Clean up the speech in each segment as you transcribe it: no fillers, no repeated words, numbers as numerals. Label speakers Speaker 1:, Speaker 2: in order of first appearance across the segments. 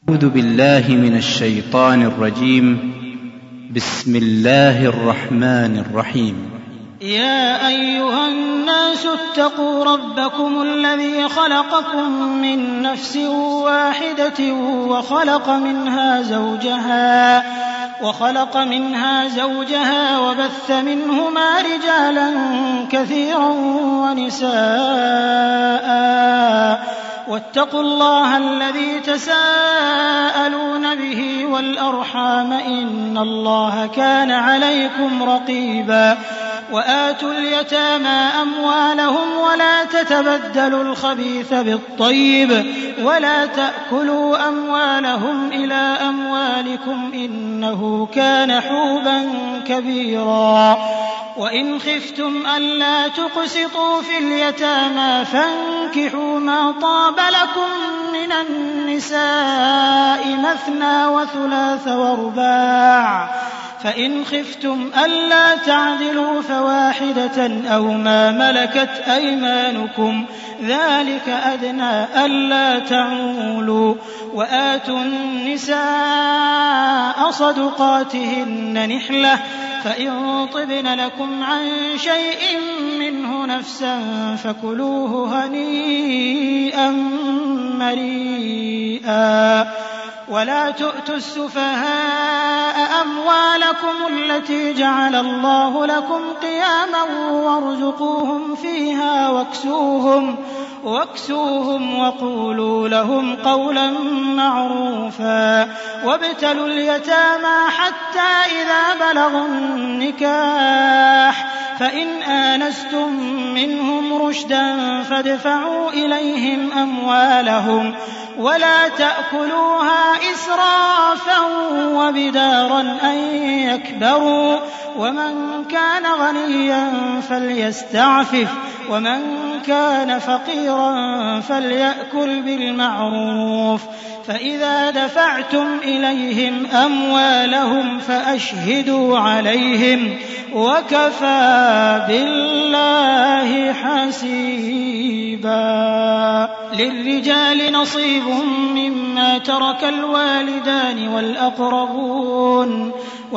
Speaker 1: أعوذ بالله من الشيطان الرجيم. بسم الله الرحمن الرحيم.
Speaker 2: يا أيها الناس اتقوا ربكم الذي خلقكم من نفس واحدة وخلق منها زوجها وبث منهما رجالا كثيرا ونساء واتقوا الله الذي تساءلون به والأرحام إن الله كان عليكم رقيبا. وآتوا اليتامى أموالهم ولا تتبدلوا الخبيث بالطيب ولا تأكلوا أموالهم إلى أموالكم إنه كان حوبا كبيرا. وإن خفتم ألا تقسطوا في اليتامى فانكحوا ما طاب لكم من النساء مثنى وثلاث ورباع، فإن خفتم ألا تعدلوا فواحدة أو ما ملكت أيمانكم ذلك أدنى ألا تعولوا. وآتوا النساء صدقاتهن نحلة، فإن طبن لكم عن شيء منه نفسا فكلوه هنيئا مريئا. ولا تؤتوا السفهاء أموالكم التي جعل الله لكم قياما وارزقوهم فيها واكسوهم وقولوا لهم قولا معروفا. وابتلوا اليتامى حتى إذا بلغوا النكاح، فإن آنستم منهم رشدا فادفعوا إليهم أموالهم ولا تأكلوها إسرافا وبدارا أن يكبروا. ومن كان غنيا فليستعفف ومن كان فقيرا فليأكل بالمعروف. فإذا دفعتم إليهم أموالهم فأشهدوا عليهم وكفى بالله حسيبا. للرجال نصيب مما ترك الوالدان والأقربون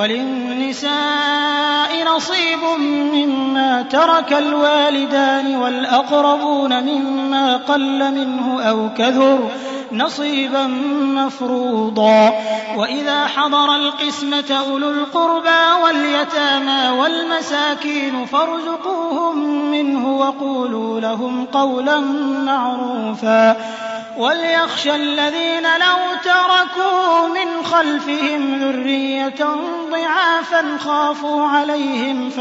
Speaker 2: وللنساء نصيب مما ترك الوالدان والأقربون مما قل منه أو كثر نصيبا مفروضا. وإذا حضر القسمة أولو القربى واليتامى والمساكين فارزقوهم منه وقولوا لهم قولا معروفا. وليخشى الذين لو تركوا من خلفهم ذرية ضعافا خافوا عليهم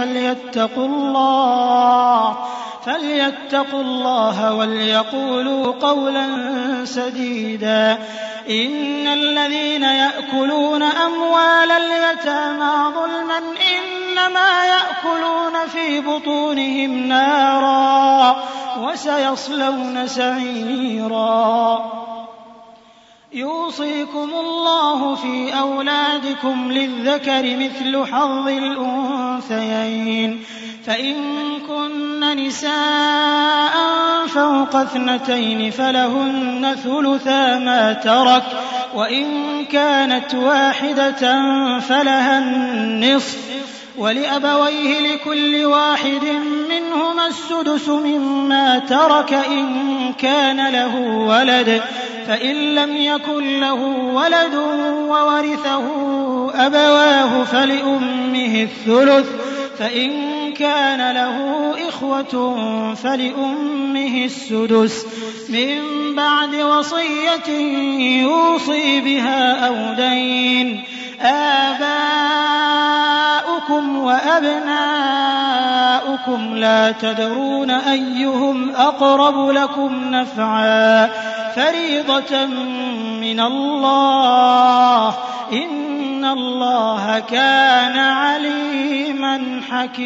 Speaker 2: فليتقوا الله وليقولوا قولا سديدا. إن الذين يأكلون أموال اليتامى ظلما إنما يأكلون في بطونهم نارا وسيصلون سعيرا. يوصيكم الله في أولادكم للذكر مثل حظ الأنثيين، فإن كن نساء فوق 2 فلهن ثلثا ما ترك، وإن كانت واحدة فلها النصف، ولأبويه لكل واحد منهما السدس مما ترك إن كان له ولد، فإن لم يكن له ولد وورثه أبواه فلأمه الثلث، فإن كان له إخوة فلأمه السدس من بعد وصية يوصي بها أو دين. آباؤكم وأبناؤكم لا تدرون أيهم أقرب لكم نفعا فريضة من الله إن الله كان عليما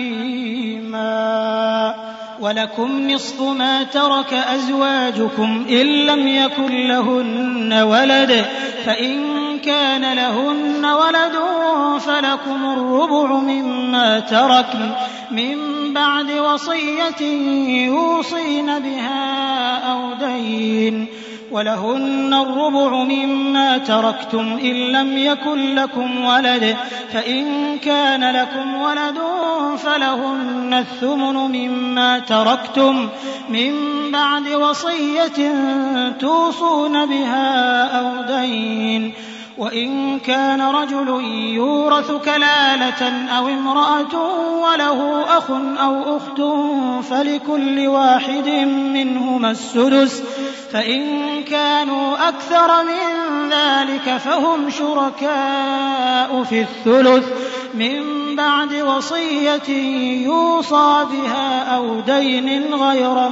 Speaker 2: حكيما. ولكم نصف ما ترك أزواجكم إن لم يكن لهن ولد، فإن كان لهن ولد فلكم الربع مما تركن من بعد وصية يوصين بها أو دين. ولهن الربع مما تركتم إن لم يكن لكم ولد فإن كان لكم ولد فلهن الثمن مما تركتم من بعد وصية توصون بها أو دين وإن كان رجل يورث كلالة أو امرأة وله أخ أو أخت فلكل واحد منهما السدس فإن كانوا أكثر من ذلك فهم شركاء في الثلث من بعد وصية يوصى بها أو دين غير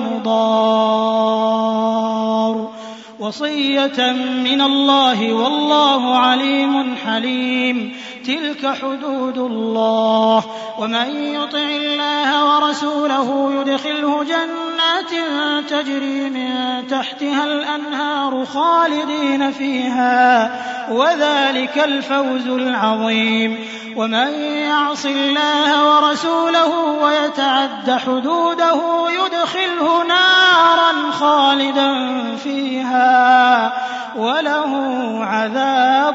Speaker 2: مضار وصية من الله والله عليم حليم. تلك حدود الله ومن يطع الله ورسوله يدخله جنات تجري من تحتها الأنهار خالدين فيها وذلك الفوز العظيم. ومن يعص الله ورسوله ويتعد حدوده يدخله نارا خالدا فيها وله عذاب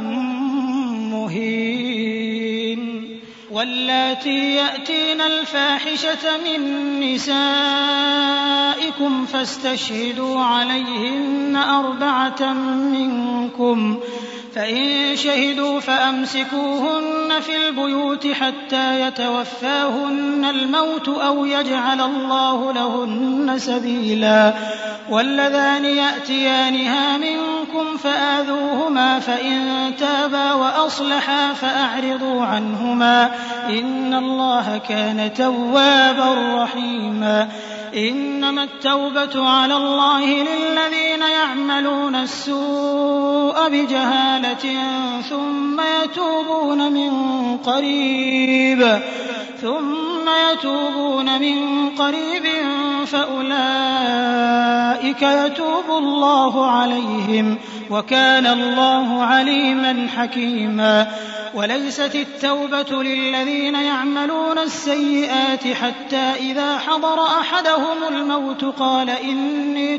Speaker 2: مهين. واللاتي يأتين الفاحشة من نسائكم فاستشهدوا عليهن 4 منكم فإن شهدوا فأمسكوهن في البيوت حتى يتوفاهن الموت أو يجعل الله لهن سبيلا. واللذان يأتيانها منكم فآذوهما فإن تابا وأصلحا فأعرضوا عنهما إن الله كان توابا رحيما. إنما التوبة على الله للذين يعملون السوء بجهالة ثم يتوبون من قريب فأولئك يتوب الله عليهم وكان الله عليما حكيما. وليست التوبة للذين يعملون السيئات حتى إذا حضر أحدهم الموت قال إني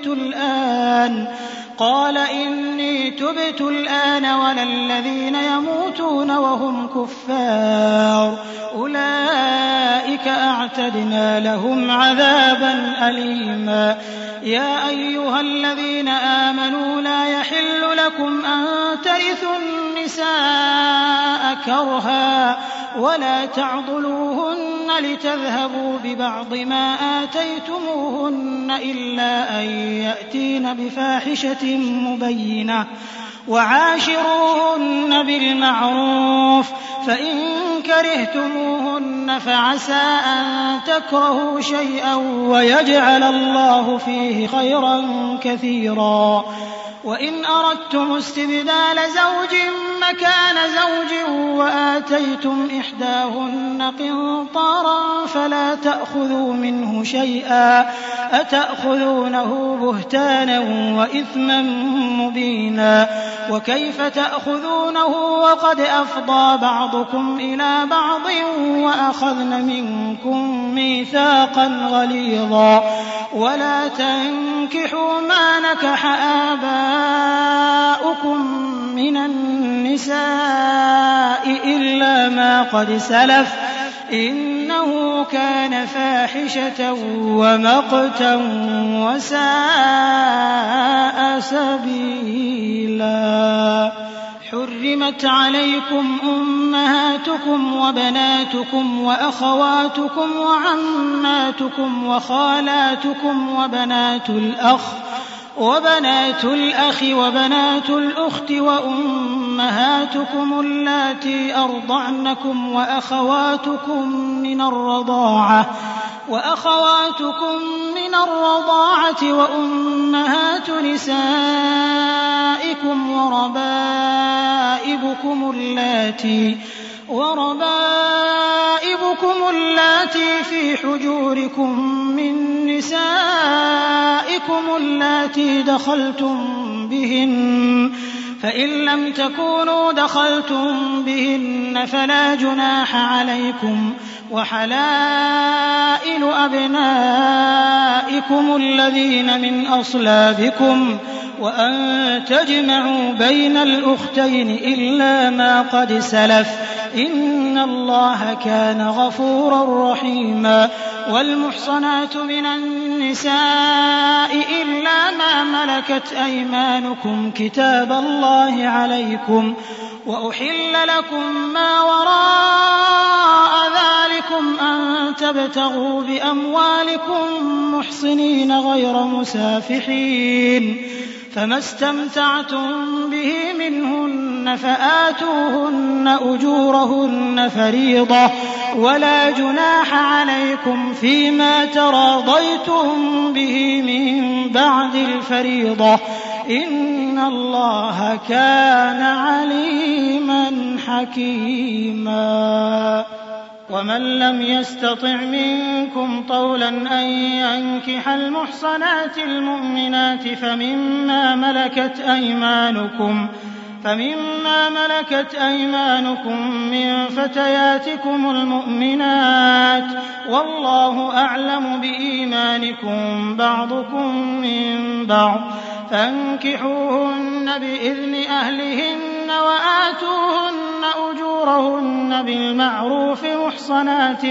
Speaker 2: تبت الآن ولا الذين يموتون وهم كفار أولئك أعتدنا لهم عذابا أليما. يا أيها الذين آمنوا لا يحل لكم أن ترثوا النساء كرها ولا تعضلوهن لتذهبوا ببعض ما آتيتموهن إلا أن يأتين بفاحشة مبينة وعاشروهن بالمعروف فإن كرهتموهن فعسى أن تكرهوا شيئا ويجعل الله فيه خيرا كثيرا. وإن أردتم استبدال زوج مكان زوج وآتيتم إحداهن قنطارا فلا تأخذوا منه شيئا أتأخذونه بهتانا وإثما مبينا. وكيف تأخذونه وقد أفضى بعضكم إلى بعض وأخذن منكم ميثاقا غليظا. ولا تنكحوا ما نكح آباؤكم من النساء إلا ما قد سلف إنه كان فاحشة ومقتا وساء سبيلا. حرمت عليكم أمهاتكم وبناتكم وأخواتكم وعماتكم وخالاتكم وبنات الأخ وبنات الأخت وأمهاتكم اللاتي أرضعنكم وأخواتكم من الرضاعة وأمهات نسائكم وربائبكم اللاتي في حجوركم من نسائكم اللاتي دخلتم بهن فإن لم تكونوا دخلتم بهن فلا جناح عليكم وحلائل أبنائكم الذين من أصلابكم وأن تجمعوا بين الأختين إلا ما قد سلف إن الله كان غفورا رحيما والمحصنات من النساء إلا ما ملكت أيمانكم كتاب الله عليكم وأحل لكم ما وراء ذلكم أن تبتغوا بأموالكم محصنين غير مسافحين فما استمتعتم به منهن فآتوهن أجورهن فريضة ولا جناح عليكم فيما تراضيتم به من بعد الفريضة إن الله كان عليما حكيما ومن لم يستطع منكم طولا أن ينكح المحصنات المؤمنات فمما ملكت أيمانكم من فتياتكم المؤمنات والله أعلم بإيمانكم بعضكم من بعض فانكحوهن بإذن أهلهن وآتوهن أجورهن بالمعروف محصنات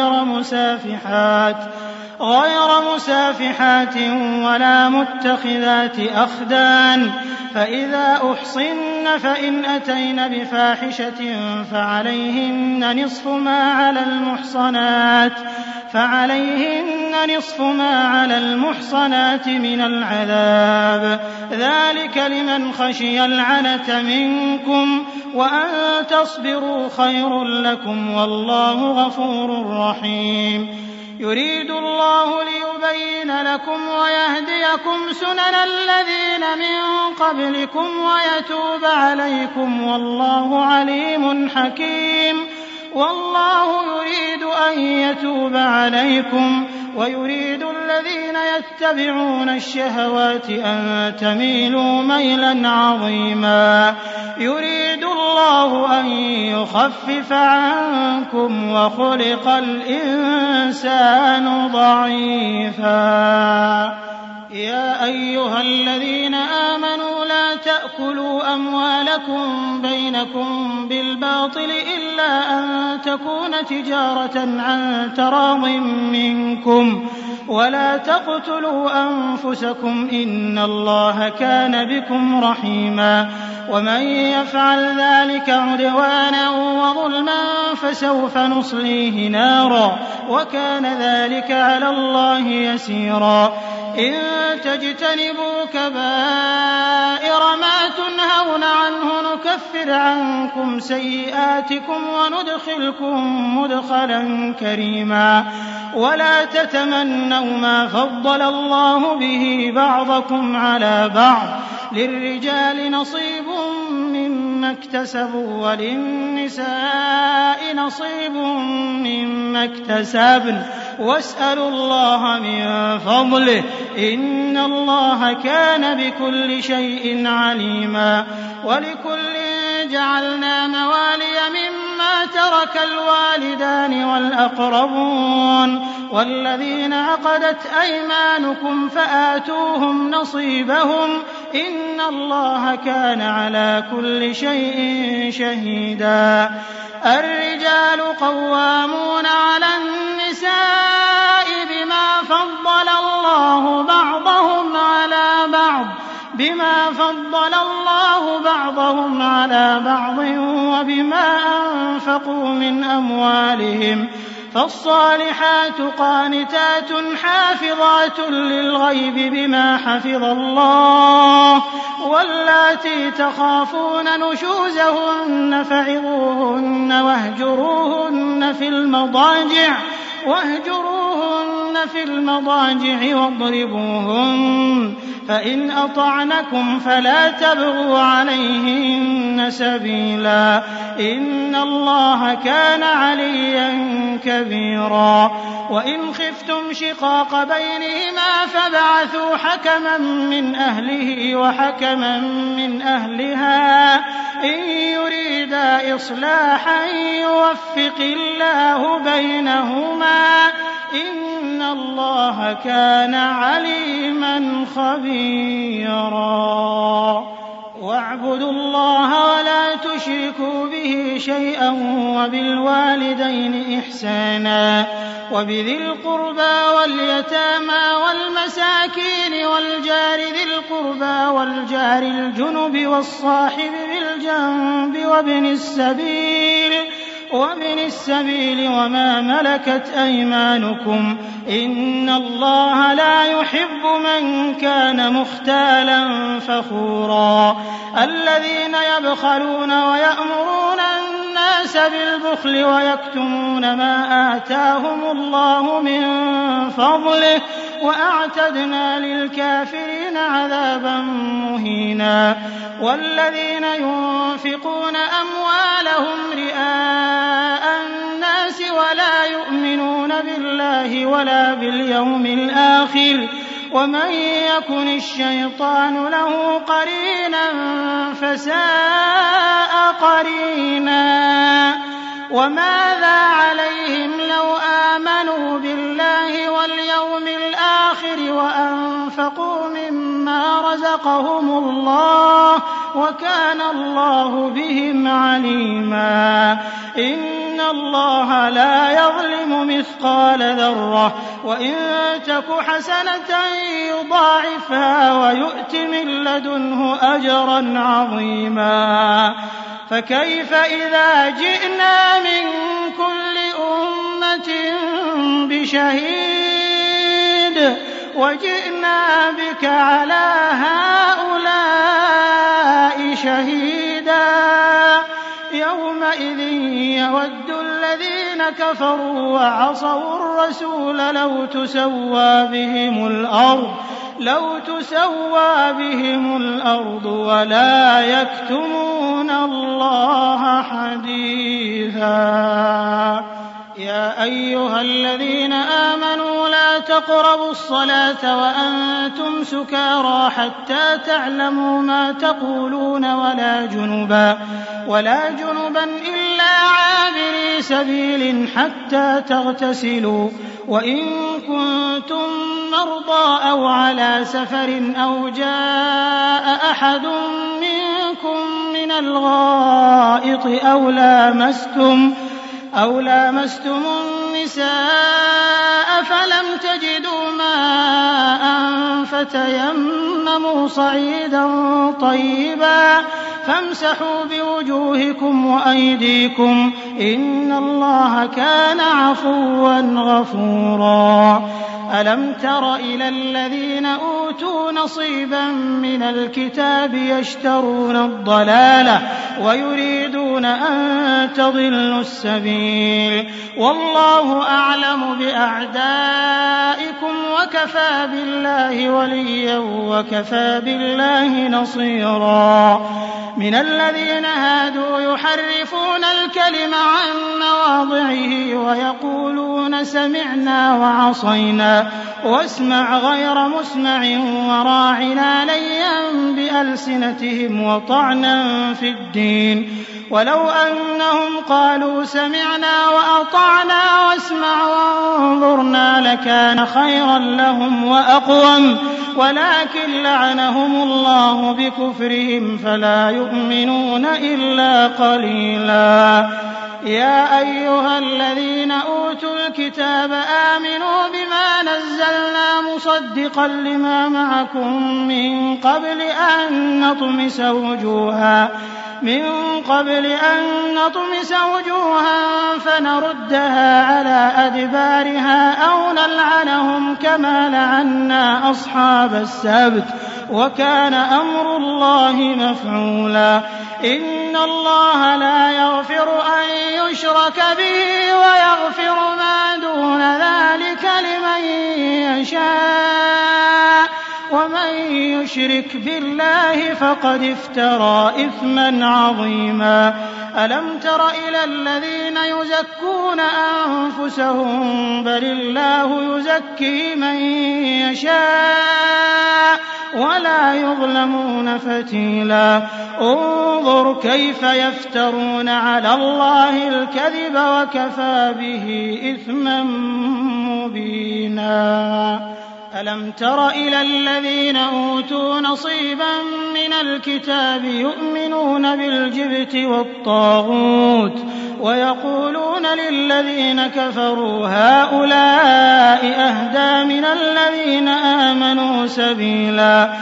Speaker 2: غير مسافحات ولا متخذات أخدان فإذا أحصن فإن أتين بفاحشة فعليهن نصف ما على المحصنات من العذاب ذلك لمن خشي العنة منكم وأن تصبروا خير لكم والله غفور رحيم يريد الله ليبين لكم ويهديكم سنن الذين من قبلكم ويتوب عليكم والله عليم حكيم والله يريد أن يتوب عليكم ويريد الذين يتبعون الشهوات أن تميلوا ميلا عظيما يريد الله أن يخفف عنكم وخلق الإنسان ضعيفا يا أيها الذين آمنوا لا تأكلوا أموالكم بينكم بالباطل إلا أن تكون تجارة عن تراض منكم ولا تقتلوا أنفسكم إن الله كان بكم رحيما ومن يفعل ذلك عدوانا وظلما فسوف نصليه نارا وكان ذلك على الله يسيرا إن تجتنبوا كبائر ما تنهون عنه نكفر عنكم سيئاتكم وندخلكم مدخلا كريما ولا تتمنوا ما فضل الله به بعضكم على بعض للرجال نصيب مما اكتسبوا وللنساء نصيب مما اكتسبن واسألوا الله من فضله إن الله كان بكل شيء عليما ولكل جعلنا موالي مما ترك الوالدان والأقربون والذين عقدت أيمانكم فآتوهم نصيبهم إن الله كان على كل شيء شهيدا الرجال قوامون على النساء بما فضل الله بعضهم على بعض وبما أنفقوا من أموالهم فالصالحات قانتات حافظات للغيب بما حفظ الله واللاتي تخافون نشوزهن فعظوهن واهجروهن في المضاجع واضربوهن فإن أطعنكم فلا تبغوا عليهن سبيلا إن الله كان عليا كبيرا وإن خفتم شقاق بينهما فابعثوا حكما من أهله وحكما من أهلها إن يريدا إصلاحا يوفق الله بينهما إن الله كان عليما خبيرا واعبدوا الله ولا تشركوا به شيئا وبالوالدين إحسانا وبذي القربى واليتامى والمساكين والجار ذي القربى والجار الجنب والصاحب بالجنب وابن السبيل وما ملكت أيمانكم إن الله لا يحب من كان مختالا فخورا الذين يبخلون ويأمرون الناس بالبخل ويكتمون ما آتاهم الله من فضله وأعتدنا للكافرين عذابا مهينا والذين ينفقون أموالهم رئاء الناس ولا يؤمنون بالله ولا باليوم الآخر ومن يكن الشيطان له قرينا فساء قرينا وماذا عليهم لو آمنوا بالله واليوم الآخر وأنفقوا مما رزقهم الله وكان الله بهم عليما إن الله لا يظلم مثقال ذرة وإن تك حسنة يضاعفها ويؤت من لدنه أجرا عظيما فكيف إذا جئنا من كل أمة بشهيد وجئنا بك على هؤلاء شهيدا يومئذ يود الذين كفروا وعصوا الرسول لو تسوى بهم الأرض ولا يكتمون الله حديثا يا أيها الذين آمنوا لا تقربوا الصلاة وأنتم سكارى حتى تعلموا ما تقولون ولا جنبا إلا عابري سبيل حتى تغتسلوا وإن كنتم مرضى أو على سفر أو جاء أحد منكم من الغائط أو لامستم النساء فلم تجدوا ماء فتيمموا صعيدا طيبا فامسحوا بوجوهكم وأيديكم إن الله كان عفوا غفورا ألم تر إلى الذين أوتوا نصيبا من الكتاب يشترون الضلالة ويريدون أن تضلوا السبيل والله أعلم بأعدائكم وكفى بالله وليا وكفى بالله نصيرا من الذين هادوا يحرفون الكلم عن مواضعه ويقولون سمعنا وعصينا واسمع غير مسمع وراعنا ليا بألسنتهم وطعنا في الدين ولو أنهم قالوا سمعنا وأطعنا واسمع وانظرنا لكان خيرا لهم وأقوم ولكن لعنهم الله بكفرهم فلا يؤمنون إلا قليلا يا أيها الذين أوتوا الكتاب آمنوا بما نزلنا مصدقا لما معكم من قبل أن نطمس وجوها فنردها على أدبارها أو نلعنهم كما لعنا أصحاب السبت وكان أمر الله مفعولا إن الله لا يغفر أن يشرك به ويغفر ما دون ذلك لمن يشاء ومن يشرك بالله فقد افترى إثما عظيما ألم تر إلى الذين يزكون أنفسهم بل الله يزكي من يشاء ولا يظلمون فتيلا انظر كيف يفترون على الله الكذب وكفى به إثما مبينا ألم تر إلى الذين أوتوا نصيبا من الكتاب يؤمنون بالجبت والطاغوت ويقولون للذين كفروا هؤلاء أهدى من الذين آمنوا سبيلا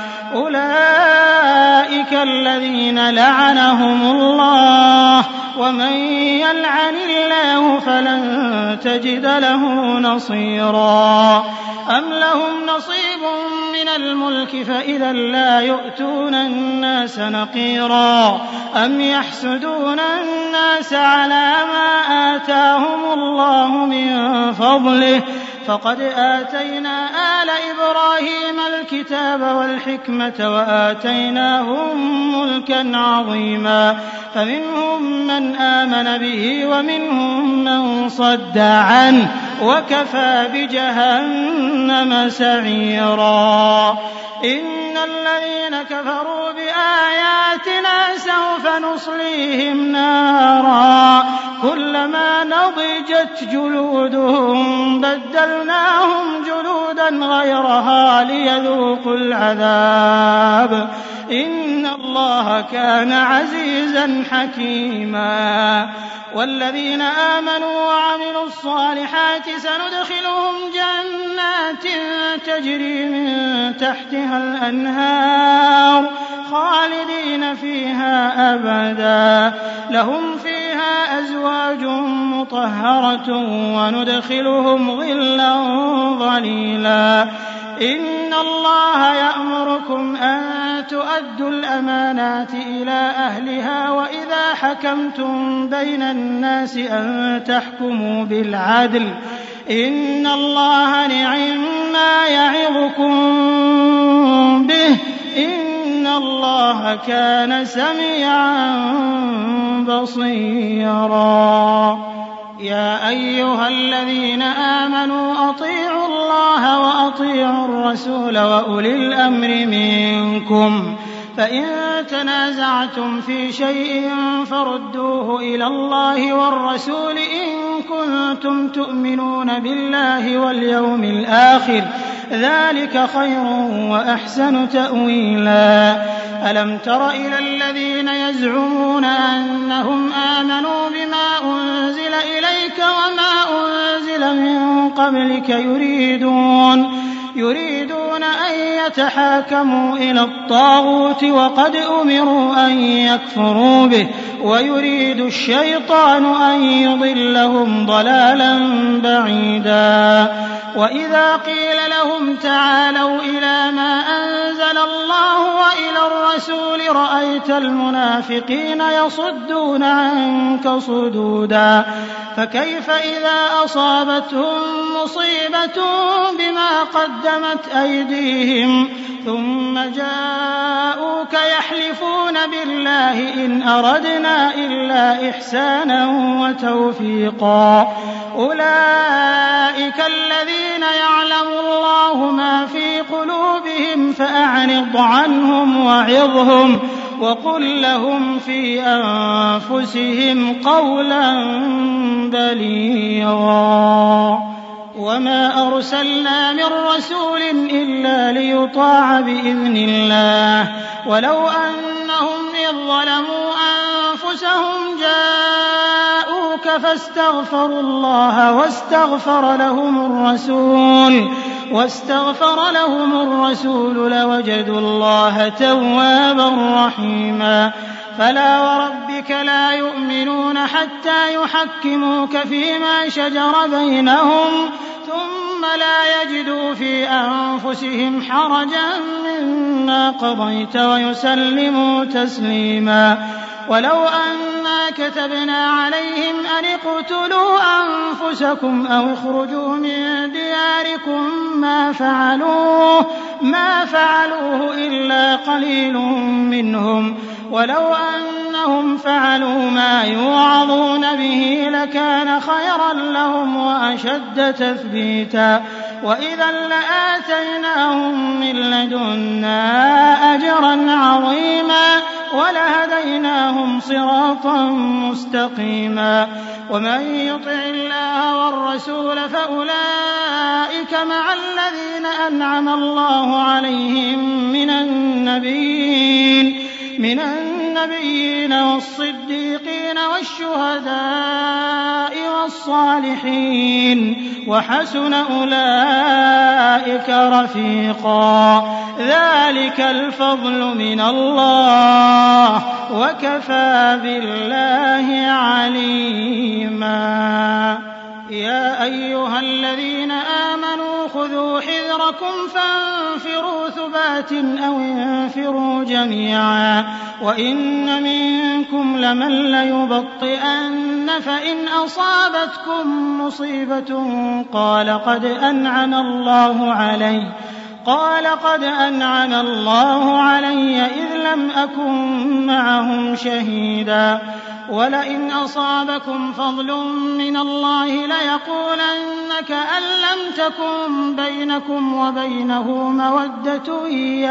Speaker 2: أولئك الذين لعنهم الله ومن يلعن الله فلن تجد له نصيرا أم لهم نصيب من الملك فإذا لا يؤتون الناس نقيرا أم يحسدون الناس على ما آتاهم الله من فضله فقد آتينا آل إبراهيم الكتاب والحكمة وآتيناهم ملكا عظيما فمنهم من آمن به ومنهم من صد عنه وكفى بجهنم سعيرا إن الذين كفروا بآياتنا سوف نصليهم نارا كلما نضجت جلودهم بدلناهم جلودا غيرها ليذوقوا العذاب إن الله كان عزيزا حكيما والذين آمنوا وعملوا الصالحات سندخلهم جنات تجري من تحتها الأنهار خالدين فيها أبدا لهم فيها أزواج مطهرة وندخلهم ظلا ظليلا إن الله يأمركم أن تؤدوا الأمانات إلى أهلها وإذا حكمتم بين الناس أن تحكموا بالعدل إن الله نعما يعظكم به إن الله كان سميعا بصيرا يا أيها الذين آمنوا أطيعوا الله وأطيعوا الرسول وأولي الأمر منكم فإن تنازعتم في شيء فردوه إلى الله والرسول إن كنتم تؤمنون بالله واليوم الآخر ذلك خير وأحسن تأويلا ألم تر إلى الذين يزعمون أنهم آمنوا بما أنزل إليك وما أنزل من قبلك يريدون أن يتحاكموا إلى الطاغوت وقد أمروا أن يكفروا به ويريد الشيطان أن يضلهم ضلالا بعيدا وإذا قيل لهم تعالوا إلى ما أنزل الله وإلى الرسول رأيت المنافقين يصدون عنك صدودا فكيف إذا أصابتهم مصيبة بما قدمت أيديهم ثم جاءوك يحلفون بالله إن أردنا إلا إحسانا وتوفيقا أولئك الذين يعلم الله ما في قلوبهم فأعرض عنهم وعظهم وقل لهم في أنفسهم قولا بليغا وما أرسلنا من رسول إلا ليطاع بإذن الله ولو أنهم إذ ظلموا أنفسهم جاءوك فاستغفروا الله واستغفر لهم الرسول لوجدوا الله توابا رحيما فلا وربك لا يؤمنون حتى يحكموك فيما شجر بينهم ثم لا يجدوا في أنفسهم حرجا مما قضيت ويسلموا تسليما ولو أن ما كتبنا عليهم أن اقتلوا أنفسكم أو اخرجوا من دياركم ما فعلوه إلا قليل منهم ولو أنهم فعلوا ما يوعظون به لكان خيرا لهم وأشد تثبيتا وإذا لآتيناهم من لدنا أجرا عظيما ولهديناهم صراطا مستقيما ومن يطع الله والرسول فأولئك مع الذين أنعم الله عليهم من النبيين والصديقين والشهداء والصالحين وحسن أولئك رفيقا ذلك الفضل من الله وكفى بالله عليما يا أيها الذين آمنوا خذوا حذركم فانفروا ثبات أو انفروا جميعا وإن منكم لمن ليبطئن فإن أصابتكم مصيبة قال قد أنعم الله علي إذ لم أكن معهم شهيدا ولئن أصابكم فضل من الله ليقولن كأن لم تكن بينكم وبينه مودة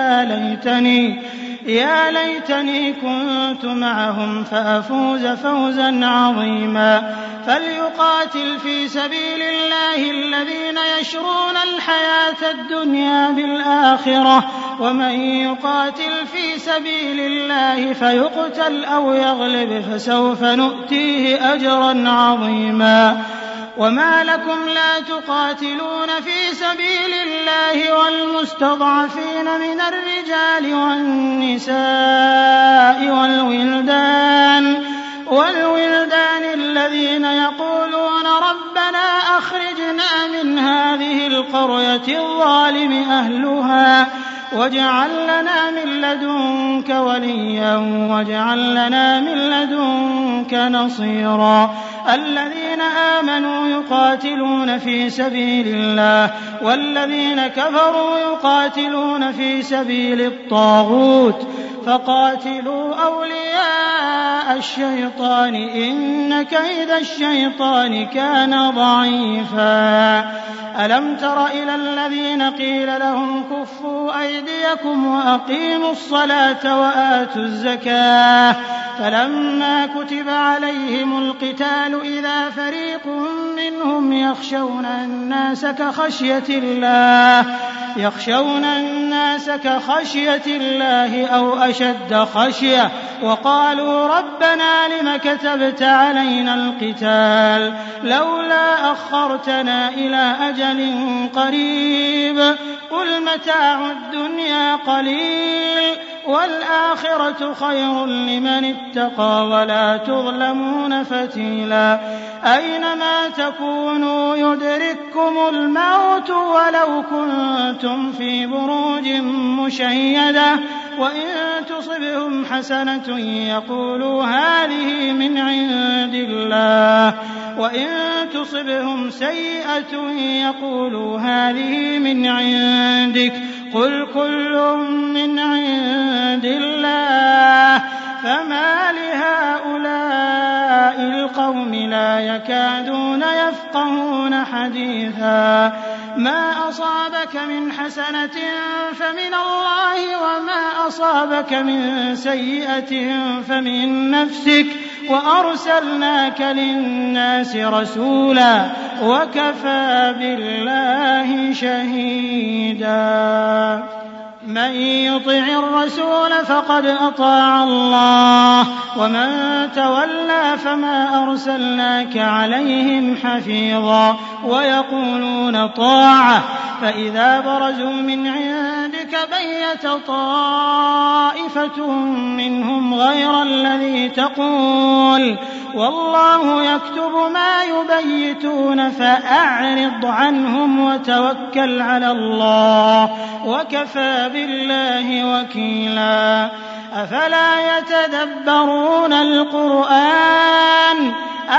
Speaker 2: يا ليتني كنت معهم فأفوز فوزا عظيما فليقاتل في سبيل الله الذين يشرون الحياة الدنيا بالآخرة ومن يقاتل في سبيل الله فيقتل أو يغلب فسوف نؤتيه أجرا عظيما وما لكم لا تقاتلون في سبيل الله والمستضعفين من الرجال والنساء والولدان الذين يقولون ربنا أخرجنا من هذه القرية الظالم أهلها واجعل لنا من لدنك وليا واجعل لنا من لدنك نصيرا الذين آمنوا يقاتلون في سبيل الله والذين كفروا يقاتلون في سبيل الطاغوت فقاتلوا أولياء الشيطان إن كيد الشيطان كان ضعيفا ألم تر إلى الذين قيل لهم كفوا أيديكم وأقيموا الصلاة وآتوا الزكاة فلما كتب عليهم القتال إذا فريق منهم يخشون الناس كخشية الله أو أشد خشية وقالوا ربنا لم كتبت علينا القتال لولا أخرتنا إلى أجل قريب قل متاع الدنيا قليل والآخرة خير لمن اتقى ولا تظلمون فتيلا أينما تكونوا يدرككم الموت ولو كنتم في بروج مشيدة وإن تصبهم حسنة يقولوا هذه من عند الله وإن تصبهم سيئة يقولوا هذه من عندك قل كل من عند الله فما لهؤلاء القوم لا يكادون يفقهون حديثا ما أصابك من حسنة فمن الله وما أصابك من سيئة فمن نفسك وأرسلناك للناس رسولا وكفى بالله شهيدا من يطع الرسول فقد أطاع الله ومن تولى فما أرسلناك عليهم حفيظا ويقولون طاعة فإذا برزوا من عندك بيت طائفة منهم غير الذي تقول والله يكتب ما يبيتون فأعرض عنهم وتوكل على الله وكفى بالله وكيلا أفلا يتدبرون القرآن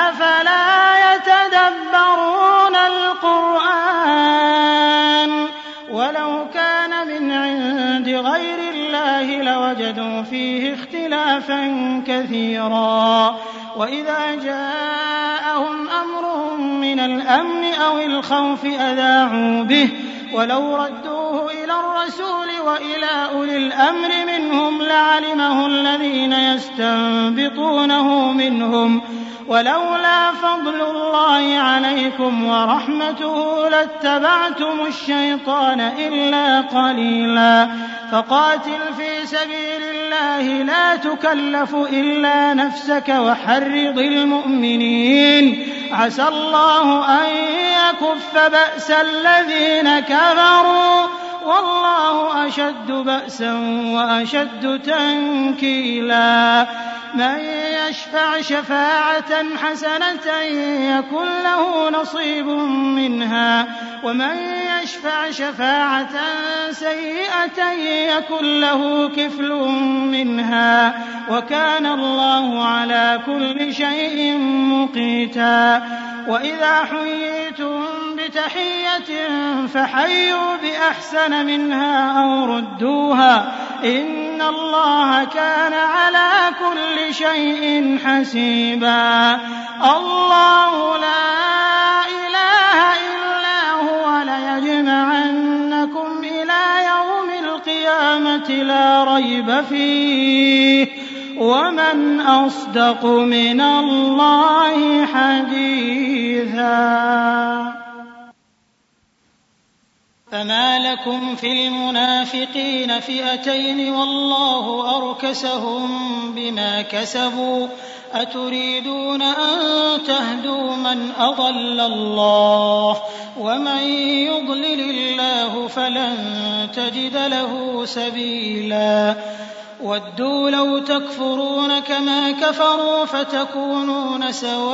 Speaker 2: ولو كان من عند غير الله لوجدوا فيه اختلافا كثيرا وإذا جاءهم أمر من الأمن أو الخوف أذاعوا به ولو ردوه إلى الرسول وإلى أولي الأمر منهم لعلمه الذين يستنبطونه منهم ولولا فضل الله عليكم ورحمته لاتبعتم الشيطان إلا قليلا فقاتل في سبيل الله لا تكلف إلا نفسك وحرض المؤمنين عسى الله أن يكف بأس الذين كفروا والله أشد بأسا وأشد تنكيلا من يشفع شفاعة حسنة يكن له نصيب منها ومن يشفع شفاعة سيئة يكن له كفل منها وكان الله على كل شيء مقيتا وإذا حييتم بتحية فحيوا بأحسن منها أو ردوها إن الله كان على كل شيء حسيبا الله لا إله إلا هو ليجمعنكم إلى يوم القيامة لا ريب فيه ومن أصدق من الله حديثا فما لكم في المنافقين فئتين والله أركسهم بما كسبوا أتريدون أن تهدوا من أضل الله ومن يضلل الله فلن تجد له سبيلا ودوا لو تكفرون كما كفروا فتكونون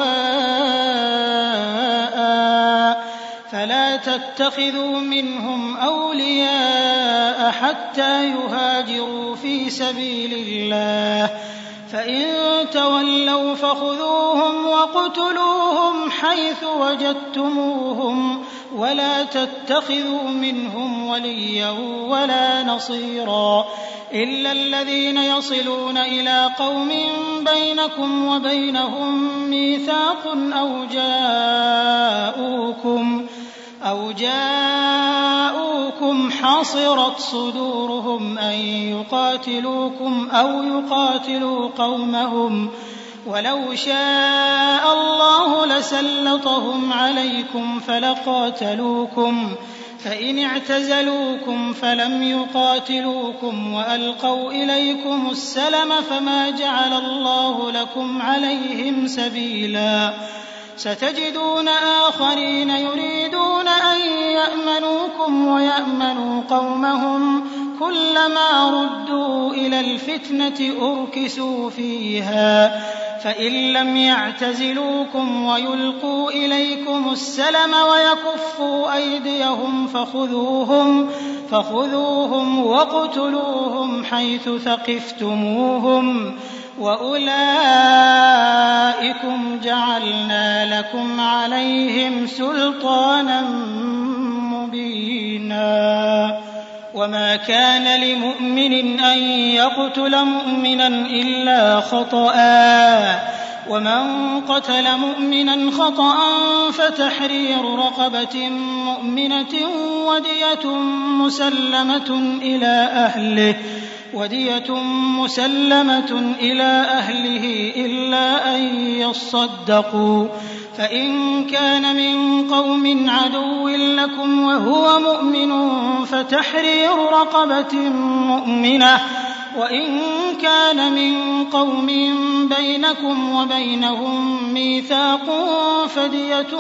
Speaker 2: سواء فلا تتخذوا منهم أولياء حتى يهاجروا في سبيل الله فإن تولوا فخذوهم وقتلوهم حيث وجدتموهم ولا تتخذوا منهم وليا ولا نصيرا إلا الذين يصلون إلى قوم بينكم وبينهم ميثاق أو جاءوكم حصرت صدورهم أن يقاتلوكم أو يقاتلوا قومهم ولو شاء الله لسلطهم عليكم فلقاتلوكم فإن اعتزلوكم فلم يقاتلوكم وألقوا إليكم السلم فما جعل الله لكم عليهم سبيلا ستجدون آخرين يريدون أن يأمنوكم ويأمنوا قومهم كلما ردوا إلى الفتنة أركسوا فيها فإن لم يعتزلوكم ويلقوا إليكم السلم ويكفوا أيديهم فخذوهم واقتلوهم حيث ثقفتموهم وأولئكم جعلنا لكم عليهم سلطانا مبينا وما كان لمؤمن أن يقتل مؤمنا إلا خطأ ومن قتل مؤمنا خطأ فتحرير رقبة مؤمنة ودية مسلمة إلى أهله إلا أن يصدقوا فإن كان من قوم عدو لكم وهو مؤمن فتحرير رقبة مؤمنة وإن كان من قوم بينكم وبينهم ميثاق فدية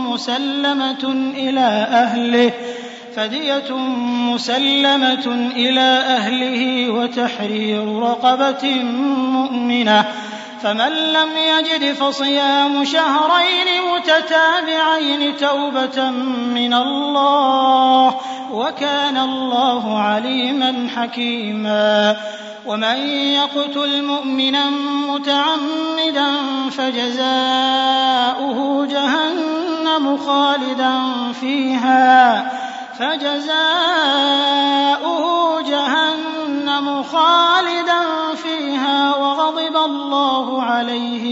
Speaker 2: مسلمة إلى أهله وتحرير رقبة مؤمنة فمن لم يجد فصيام شهرين متتابعين توبة من الله وكان الله عليما حكيما ومن يقتل مؤمنا متعمدا فجزاؤه جهنم خالدا فيها وغضب الله عليه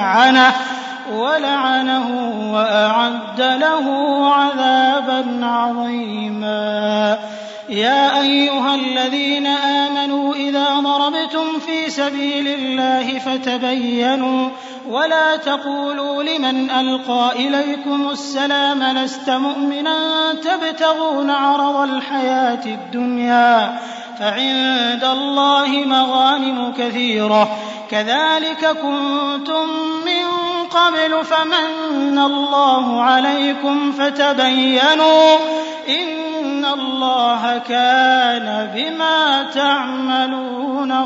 Speaker 2: ولعنه وأعد له عذابا عظيما. يا أيها الذين آمنوا إذا ضربتم في سبيل الله فتبينوا ولا تقولوا لمن ألقى إليكم السلام لست مؤمنا تبتغون عرض الحياة الدنيا فعند الله مغانم كثيرة كذلك كنتم من قبل فمن الله عليكم فتبينوا إن الله كان بما تعملون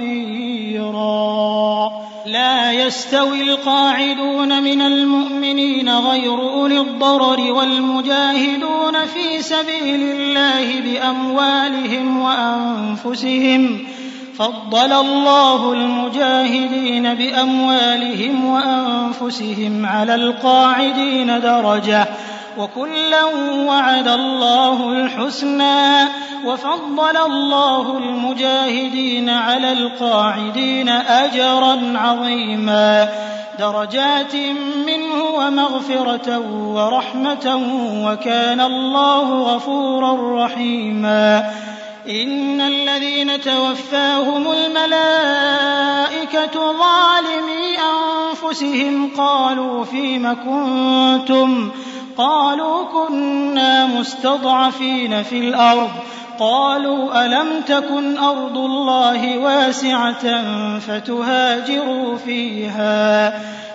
Speaker 2: خبيرا. لا يستوي القاعدون من المؤمنين غير أولي الضرر والمجاهدون في سبيل الله بأموالهم وأنفسهم فضل الله المجاهدين بأموالهم وأنفسهم على القاعدين درجة وكلا وعد الله الحسنى وفضل الله المجاهدين على القاعدين أجرا عظيما درجات منه ومغفرة ورحمة وكان الله غفورا رحيما. إن الذين توفاهم الملائكة ظالمي أنفسهم قالوا فيم كنتم قالوا كنا مستضعفين في الأرض قالوا ألم تكن أرض الله واسعة فتهاجروا فيها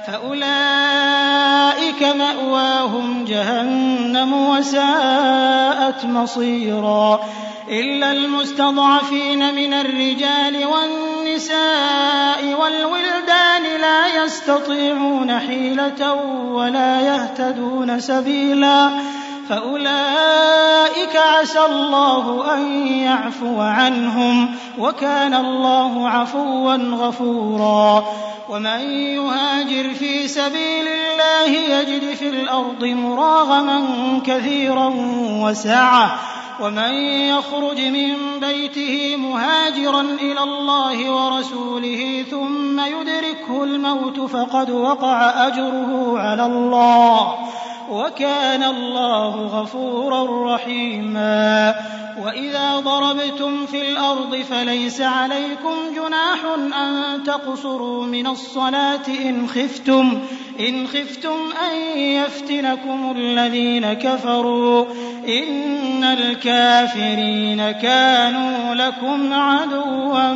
Speaker 2: فأولئك مأواهم جهنم وساءت مصيرا. إلا المستضعفين من الرجال والنساء والولدان لا يستطيعون حيلة ولا يهتدون سبيلا فأولئك عسى الله أن يعفو عنهم وكان الله عفوا غفورا. ومن يهاجر في سبيل الله يجد في الأرض مراغما كثيرا وسعة ومن يخرج من بيته مهاجرا إلى الله ورسوله ثم يدركه الموت فقد وقع أجره على الله وكان الله غفورا رحيما. وإذا ضربتم في الأرض فليس عليكم جناح أن تقصروا من الصلاة إن خفتم أن يفتنكم الذين كفروا إن الكافرين كانوا لكم عدوا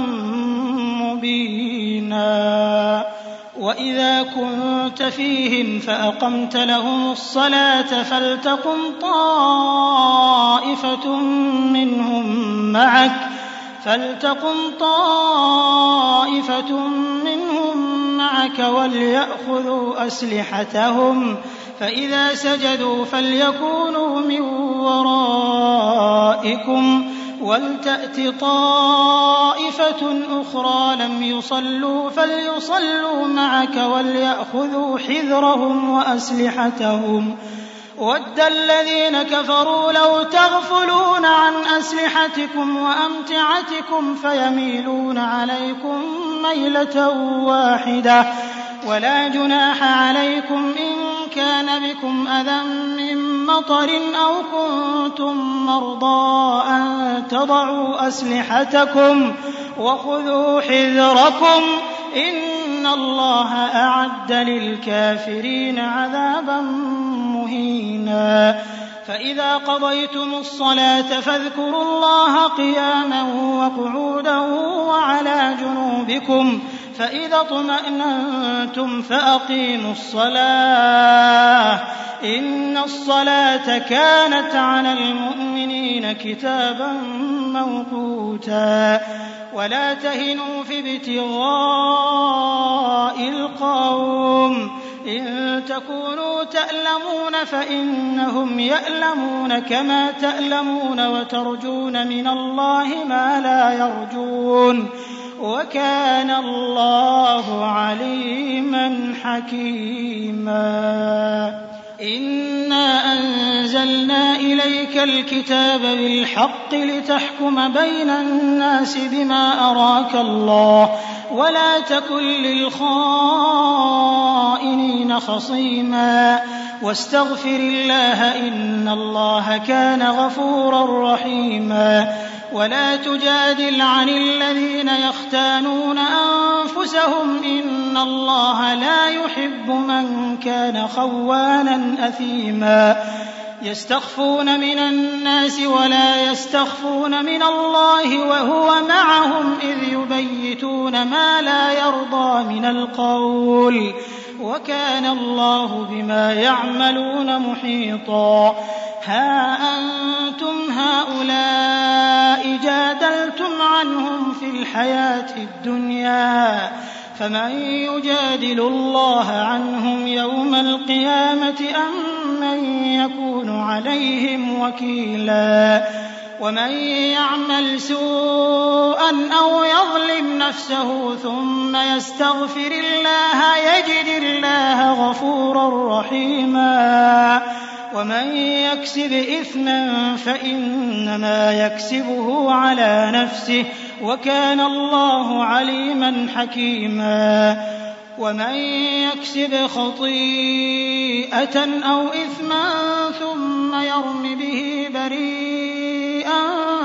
Speaker 2: مبينا. وإذا كنت فيهم فأقمت لهم الصلاة فلتقم طائفة منهم معك وليأخذوا أسلحتهم فإذا سجدوا فليكونوا من ورائكم ولتأت طائفة أخرى لم يصلوا فليصلوا معك وليأخذوا حذرهم وأسلحتهم وَدَّ الَّذِينَ كَفَرُوا لَوْ تَغْفُلُونَ عَنْ أَسْلِحَتِكُمْ وَأَمْتِعَتِكُمْ فَيَمِيلُونَ عَلَيْكُمْ مَيْلَةً وَاحِدَةً وَلَا جُنَاحَ عَلَيْكُمْ إِن كَانَ بِكُمْ أَذًى مِّن مَّطَرٍ أَوْ كُنتُم مَّرْضَىٰ أَن تَضَعُوا أَسْلِحَتَكُمْ وَخُذُوا حِذْرَكُمْ إِنَّ اللَّهَ أَعَدَّ لِلْكَافِرِينَ عَذَابًا مُّهِينًا. فإذا قضيتم الصلاة فاذكروا الله قياما وقعودا وعلى جنوبكم فإذا اطمأننتم فأقيموا الصلاة إن الصلاة كانت على المؤمنين كتابا موقوتا. ولا تهنوا في ابتغاء القوم إن تكونوا تألمون فإنهم يألمون كما تألمون وترجون من الله ما لا يرجون وكان الله عليما حكيما. إنا أنزلنا إليك الكتاب بالحق لتحكم بين الناس بما أراك الله ولا تكن للخائنين خصيما واستغفر الله إن الله كان غفورا رحيما. ولا تجادل عن الذين يختانون أنفسهم إن الله لا يحب من كان خوانا أثيما. يستخفون من الناس ولا يستخفون من الله وهو معهم إذ يبيتون ما لا يرضى من القول وكان الله بما يعملون محيطا. ها أنتم هؤلاء جادلتم عنهم في الحياة الدنيا فمن يجادل الله عنهم يوم القيامة أم من يكون عليهم وكيلا. ومن يعمل سوءا أو يظلم نفسه ثم يستغفر الله يجد الله غفورا رحيما. ومن يكسب إثما فإنما يكسبه على نفسه وكان الله عليما حكيما. ومن يكسب خطيئة أو إثما ثم يرم به بريئا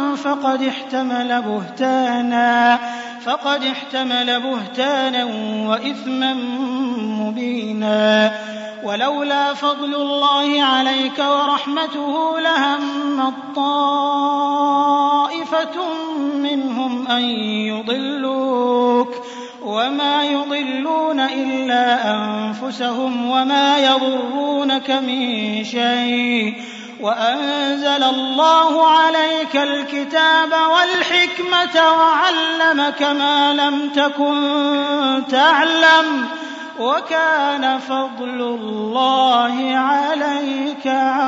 Speaker 2: فقد احتمل بهتانا وإثما مبينا. ولولا فضل الله عليك ورحمته لهم طائفة منهم أن يضلوك وما يضلون إلا أنفسهم وما يضرونك من شيء وأنزل الله عليك الكتاب والحكمة وعلمك ما لم تكن تعلم وكان فضل الله عليك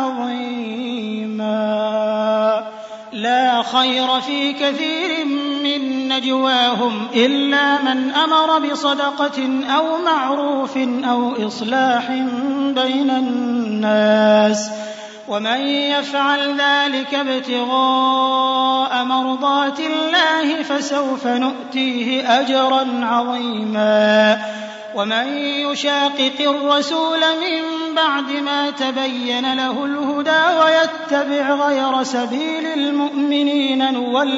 Speaker 2: عظيما. لا خير في كثير من نجواهم إلا من أمر بصدقة أو معروف أو إصلاح بين الناس ومن يفعل ذلك ابتغاء مرضات الله فسوف نؤتيه أجرا عظيما. ومن يشاقق الرسول من بعد ما تبين له الهدى ويتبع غير سبيل المؤمنين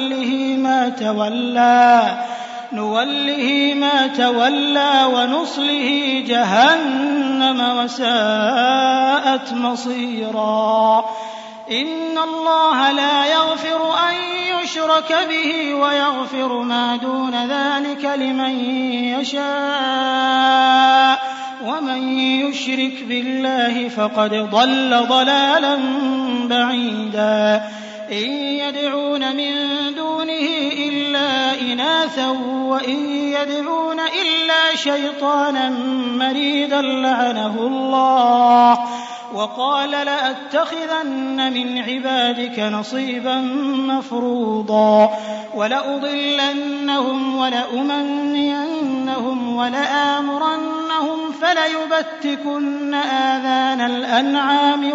Speaker 2: نوله ما تولى ونصله جهنم وساءت مصيرا. إن الله لا يغفر أن يشرك به ويغفر ما دون ذلك لمن يشاء ومن يشرك بالله فقد ضل ضلالا بعيدا. إن يدعون من دونه إلا إناثا وإن يدعون إلا شيطانا مريدا لعنه الله وقال لأتخذن من عبادك نصيبا مفروضا ولأضلنهم ولأمنينهم ولآمرنهم فليبتكن آذان الأنعام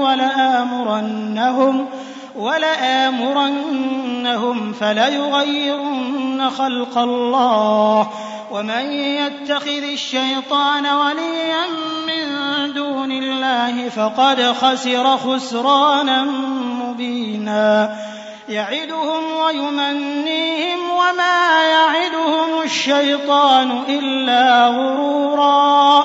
Speaker 2: ولآمرنهم فليغيرن خلق الله ومن يتخذ الشيطان وليا من دون الله فقد خسر خسرانا مبينا. يعدهم ويمنيهم وما يعدهم الشيطان إلا غرورا.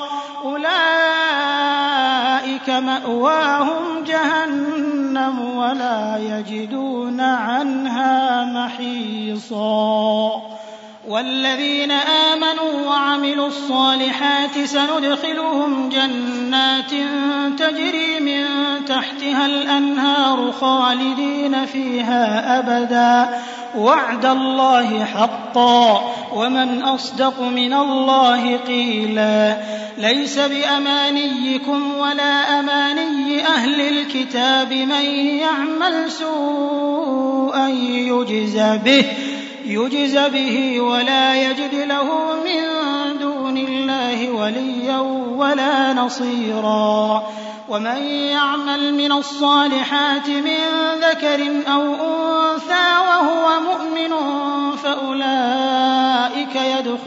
Speaker 2: أولئك مأواهم جهنم ولا يجدون عنها محيصا. والذين آمنوا وعملوا الصالحات سندخلهم جنات تجري من تحتها الأنهار خالدين فيها أبدا وعد الله حقا ومن أصدق من الله قيلا ليس بأمانيكم ولا أماني أهل الكتاب من يعمل سوءا يجز به ولا يجد له من دون الله وليا ولا نصيرا ومن يعمل من الصالحات من ذكر أو أنثى وهو مؤمن فأولئك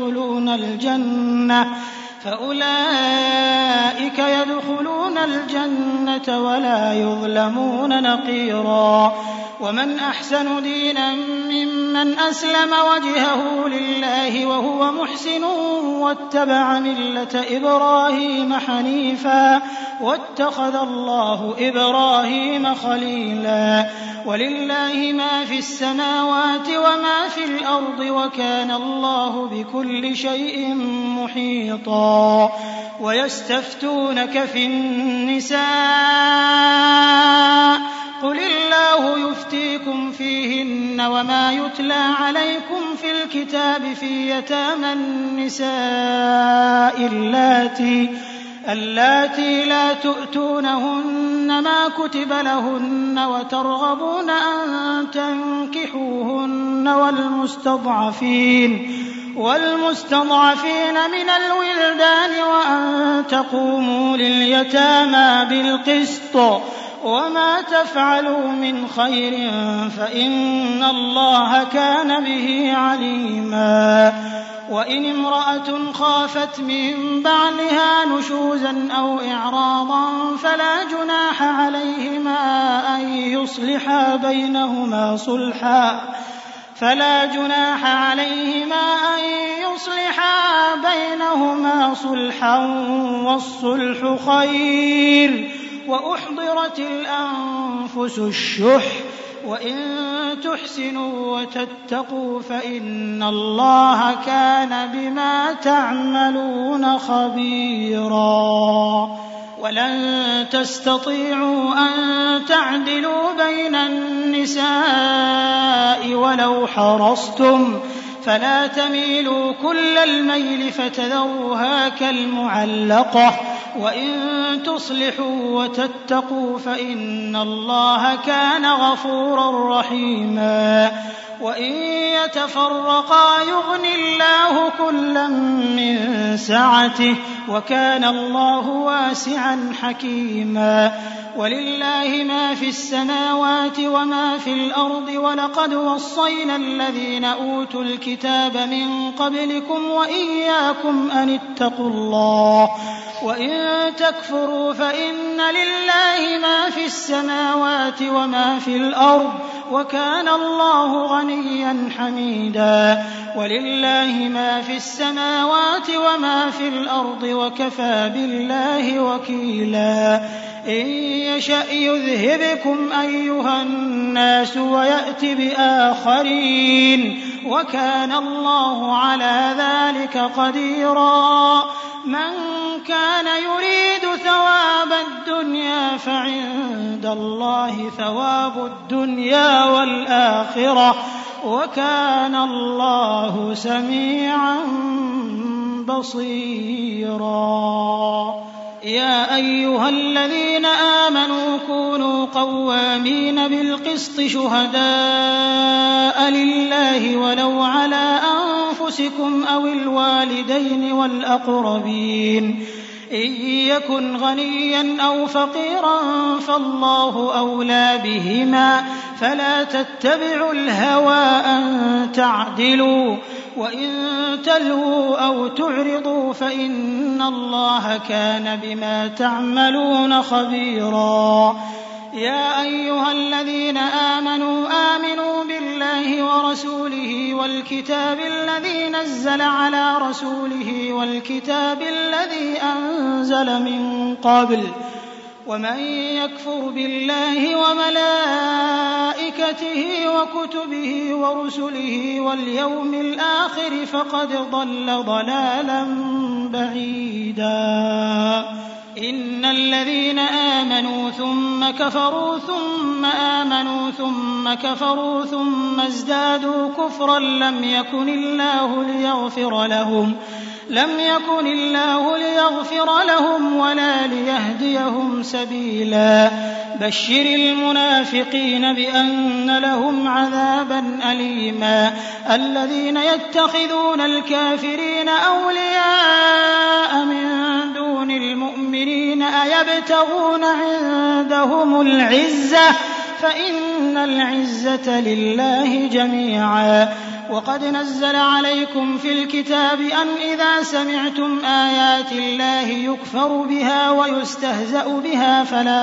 Speaker 2: يدخلون الجنة ولا يظلمون نقيرا ومن أحسن دينا ممن أسلم وجهه لله وهو محسن واتبع ملة إبراهيم حنيفا واتخذ الله إبراهيم خليلا ولله ما في السماوات وما في الأرض وكان الله بكل شيء محيطا ويستفتونك في النساء قل الله يفتيكم فيهن وما يتلى عليكم في الكتاب في يتامى النساء اللاتي لا تؤتونهن ما كتب لهن وترغبون أن تنكحوهن والمستضعفين من الولدان وأن تقوموا لليتامى بالقسط وما تفعلوا من خير فإن الله كان به عليما وإن امرأة خافت من بعلها نشوزا أو إعراضا فلا جناح عليهما أن يصلحا بينهما صلحا والصلح خير وأحضرت الأنفس الشح وإن تحسنوا وتتقوا فإن الله كان بما تعملون خبيرا ولن تستطيعوا أن تعدلوا بين النساء ولو حرصتم فلا تميلوا كل الميل فتذروها كالمعلقة وإن تصلحوا وتتقوا فإن الله كان غفورا رحيما وإن يتفرقا يغن الله كلا من سعته وكان الله واسعا حكيما ولله ما في السماوات وما في الأرض ولقد وصينا الذين أوتوا الكتاب من قبلكم وإياكم أن اتقوا الله وإن تكفروا فإن لله ما في السماوات وما في الأرض وكان الله غنيا حميدا ولله ما في السماوات وما في الأرض وكفى بالله وكيلا إن يشأ يذهبكم أيها الناس ويأت بآخرين وكان الله على ذلك قديرا من كان يريد ثواب الدنيا فعند الله ثواب الدنيا والآخرة وكان الله سميعا بصيرا يا أيها الذين آمنوا كونوا قوامين بالقسط شهداء لله ولو على أنفسكم أو الوالدين والأقربين إن يكن غنيا أو فقيرا فالله أولى بهما فلا تتبعوا الهوى أن تعدلوا وإن تلووا أو تعرضوا فإن الله كان بما تعملون خبيرا يا أيها الذين آمنوا بالله ورسوله والكتاب الذي نزل على رسوله والكتاب الذي أنزل من قبل ومن يكفر بالله وملائكته وكتبه ورسله واليوم الآخر فقد ضل ضلالا بعيدا. إن الذين آمنوا ثم كفروا ثم آمنوا ثم كفروا ثم ازدادوا كفرا لم يكن الله ليغفر لهم ولا ليهديهم سبيلا. بشر المنافقين بأن لهم عذابا أليما. الذين يتخذون الكافرين أولياء من دون المؤمنين أيبتغون عندهم العزة فإن العزة لله جميعا. وقد نزل عليكم في الكتاب أن إذا سمعتم آيات الله يكفر بها ويستهزأ بها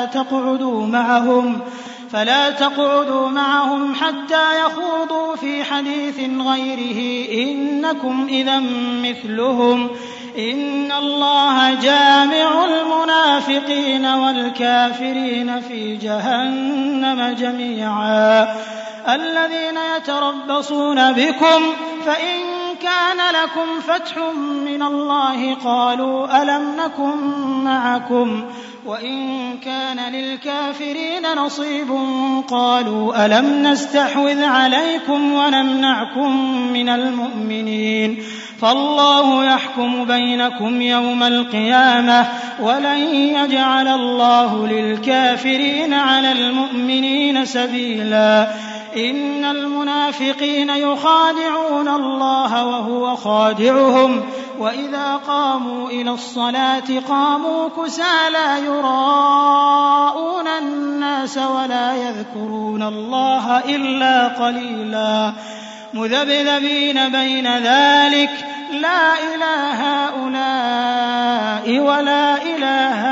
Speaker 2: فلا تقعدوا معهم حتى يخوضوا في حديث غيره إنكم إذا مثلهم. إن الله جامع المنافقين والكافرين في جهنم جميعا. الذين يتربصون بكم فإن كان لكم فتح من الله قالوا ألم نكن معكم وإن كان للكافرين نصيب قالوا ألم نستحوذ عليكم ونمنعكم من المؤمنين فالله يحكم بينكم يوم القيامة ولن يجعل الله للكافرين على المؤمنين سبيلا. إن المنافقين يخادعون الله وهو خادعهم وإذا قاموا إلى الصلاة قاموا كسالى يراءون الناس ولا يذكرون الله إلا قليلا. مذبذبين بين ذلك لا إله هؤلاء ولا إله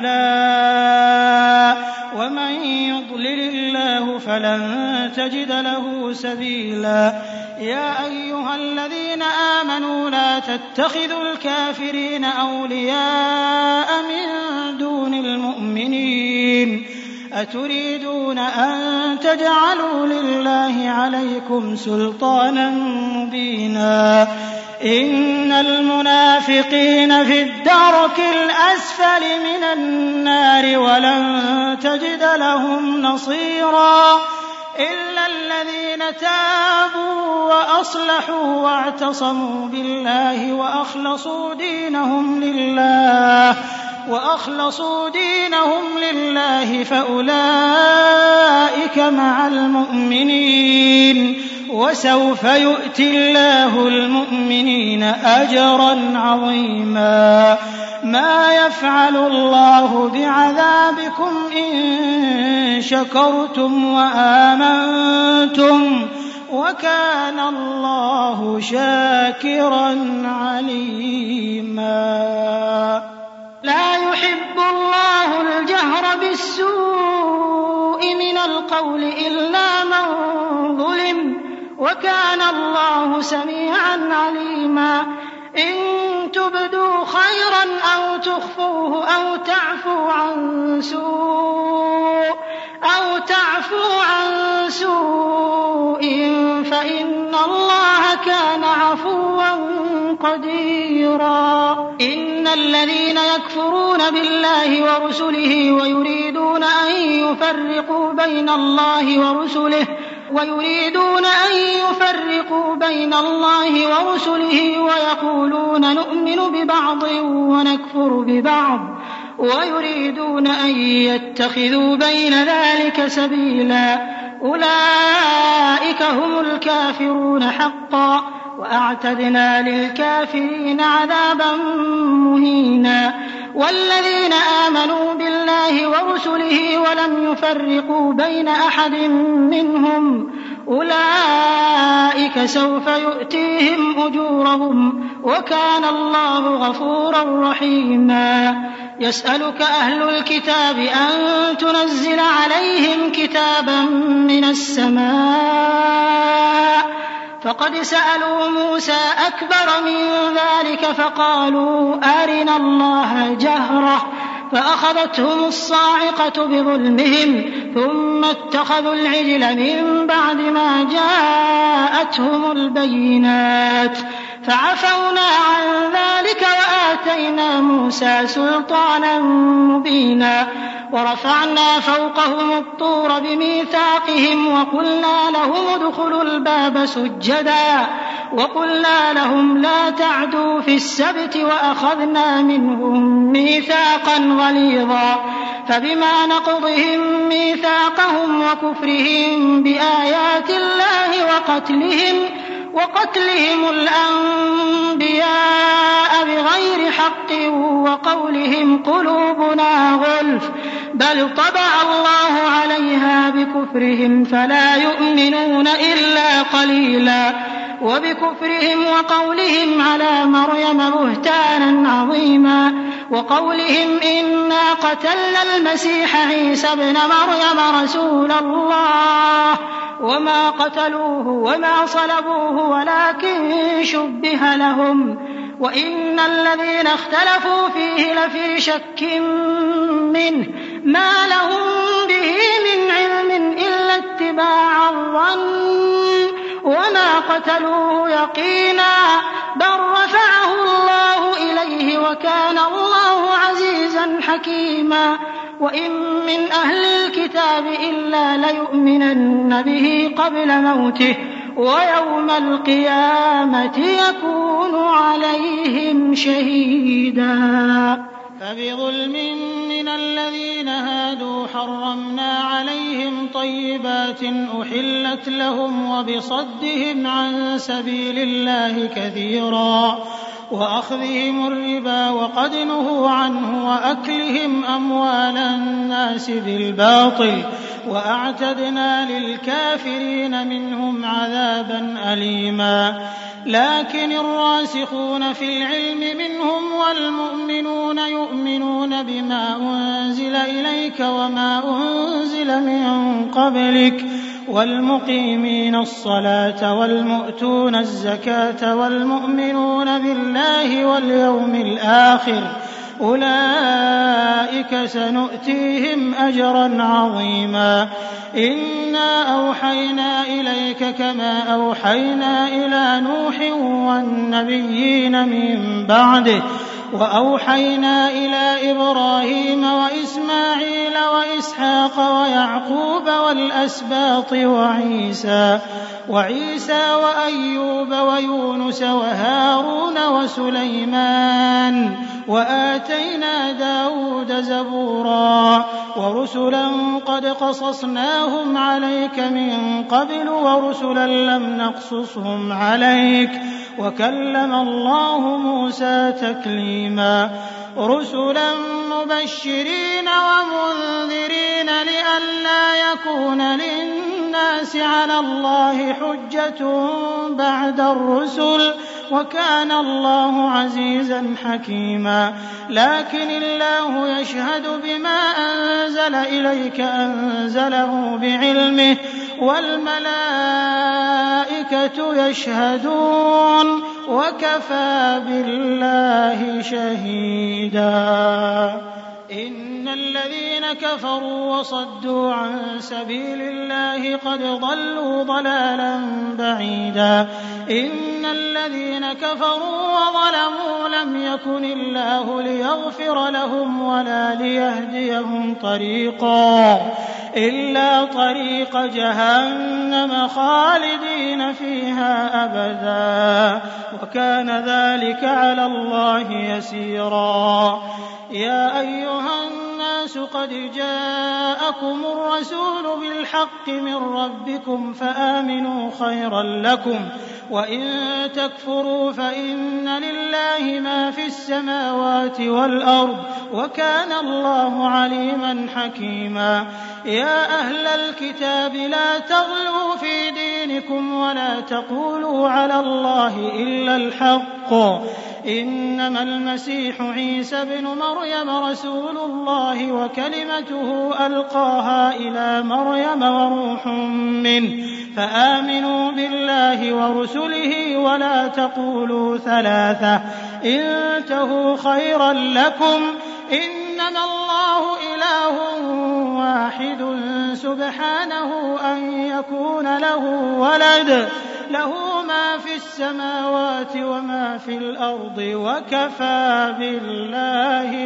Speaker 2: هؤلاء ومن يضلل الله فلن تجد له سبيلا. يا أيها الذين آمنوا لا تتخذوا الكافرين أولياء من دون المؤمنين أتريدون أن تجعلوا لله عليكم سلطانا مبينا. إن المنافقين في الدرك الأسفل من النار ولن تجد لهم نصيرا إلا الذين تابوا وأصلحوا واعتصموا بالله وأخلصوا دينهم لله فأولئك مع المؤمنين وسوف يؤتي الله المؤمنين أجرا عظيما. ما يفعل الله بعذابكم إن شكرتم وآمنتم وكان الله شاكرا عليما. لا يحب الله الجهر بالسوء من القول إلا من ظلم وكان الله سميعا عليما. إن تبدوا خيرا أو تخفوه أو تعفوا عن سوء فإن الله كان عفوا قديرا. إن الذين يكفرون بالله ورسله ويريدون أن يفرقوا بين الله ورسله ويقولون نؤمن ببعض ونكفر ببعض ويريدون أن يتخذوا بين ذلك سبيلا. أولئك هم الكافرون حقا وأعتدنا للكافرين عذابا مهينا. والذين آمنوا بالله ورسله ولم يفرقوا بين أحد منهم أولئك سوف يؤتيهم أجورهم وكان الله غفورا رحيما. يسألك أهل الكتاب أن تنزل عليهم كتابا من السماء فقد سألوا موسى أكبر من ذلك فقالوا أرنا الله جهرة فأخذتهم الصاعقة بظلمهم ثم اتخذوا العجل من بعد ما جاءتهم البينات فعفونا عن ذلك وآتينا موسى سلطانا مبينا ورفعنا فوقهم الطور بميثاقهم وقلنا لهم ادخلوا الباب سجدا وقلنا لهم لا تعدوا في السبت وأخذنا منهم ميثاقا غليظا فبما نقضهم ميثاقهم وكفرهم بآيات الله وقتلهم الأنبياء بغير حق وقولهم قلوبنا غلف بل طبع الله عليها بكفرهم فلا يؤمنون إلا قليلا وبكفرهم وقولهم على مريم بهتانا عظيما وقولهم إنا قتلنا المسيح عيسى ابن مريم رسول الله وما قتلوه وما صلبوه ولكن شبه لهم وإن الذين اختلفوا فيه لفي شك منه ما لهم به من علم إلا اتباع الظن وما قتلوه يقينا بل رفعه الله إليه وكان الله عزيزا حكيما وإن من أهل الكتاب إلا ليؤمنن به قبل موته ويوم القيامة يكون عليهم شهيدا
Speaker 3: فبظلم من الذين هادوا حرمنا عليهم طيبات أحلت لهم وبصدهم عن سبيل الله كثيرا وأخذهم الربا وقد نهوا عنه وأكلهم أموال الناس بالباطل وأعتدنا للكافرين منهم عذابا أليما لكن الراسخون في العلم منهم والمؤمنون يؤمنون بما أنزل إليك وما أنزل من قبلك والمقيمين الصلاة والمؤتون الزكاة والمؤمنون بالله واليوم الآخر أولئك سنؤتيهم أجرا عظيما إنا أوحينا إليك كما أوحينا إلى نوح والنبيين من بعده وأوحينا إلى إبراهيم وإسماعيل وإسحاق ويعقوب والأسباط وعيسى وأيوب ويونس وهارون وسليمان وآتينا داود زبورا ورسلا قد قصصناهم عليك من قبل ورسلا لم نقصصهم عليك وكلم الله موسى تكليما رسلا مبشرين ومنذرين لئلا يكون للناس على الله حجة بعد الرسل وكان الله عزيزا حكيما لكن الله يشهد بما أنزل إليك أنزله بعلمه والملائكة يشهدون وكفى بالله شهيدا إن الذين كفروا وصدوا عن سبيل الله قد ضلوا ضلالا بعيدا إن الذين كفروا وظلموا لم يكن الله ليغفر لهم ولا ليهديهم طريقا إلا طريق جهنم خالدين فيها أبدا وكان ذلك على الله يسيرا يا أيها الناس قد جاءكم الرسول بالحق من ربكم فآمنوا خيرا لكم وإن تكفروا فإن لله ما في السماوات والأرض وكان الله عليما حكيما يا أهل الكتاب لا تغلوا في دينكم ولا تقولوا على الله إلا الحق إنما المسيح عيسى بن مريم رسول الله وكلمته ألقاها إلى مريم وروح منه فآمنوا بالله ورسله ولا تقولوا ثلاثة انتهوا خيرا لكم إنما الله إله واحد سبحانه أن يكون له ولد له ما في السماوات وما في الأرض وكفى بالله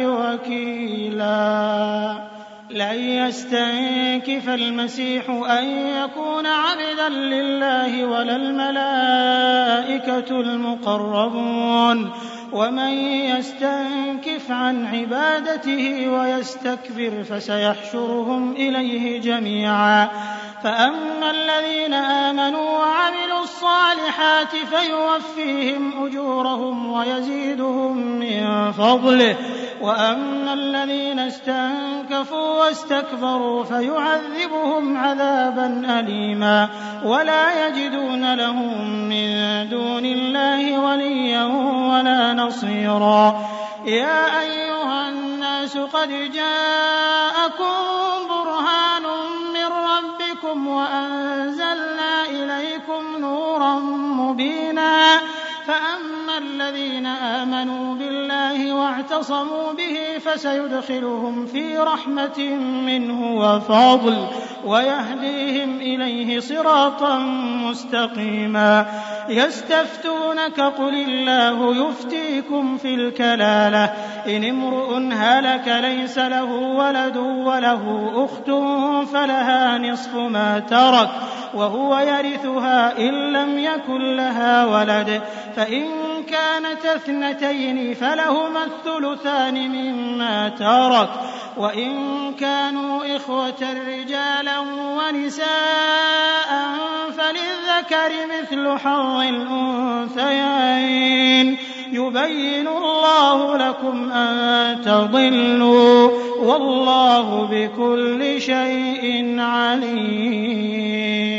Speaker 3: وكيلا لن يستنكف المسيح أن يكون عبدا لله ولا الملائكة المقربون ومن يستنكف عن عبادته ويستكبر فسيحشرهم إليه جميعا فأما الذين آمنوا وعملوا الصالحات فيوفيهم أجورهم ويزيدهم من فضله وأما الذين استنكفوا واستكبروا فيعذبهم عذابا أليما ولا يجدون لهم من دون الله وليا ولا نصيرا يا أيها الناس قد جاءكم برهان من ربكم وأنزلنا إليكم نورا مبينا فأما الذين آمنوا بالله واعتصموا به فسيدخلهم في رحمة منه وفضل ويهديهم إليه صراطا مستقيما يستفتونك قل الله يفتيكم في الكلالة إن امرؤ هلك ليس له ولد وله أخت فلها نصف ما ترك وهو يرثها إن لم يكن لها ولد فإن كانت اثنتين فلهما الثلثان مما ترك وإن كانوا إخوة رجالا ونساء فللذكر مثل حظ الأنثيين يبين الله لكم أن تضلوا والله بكل شيء عليم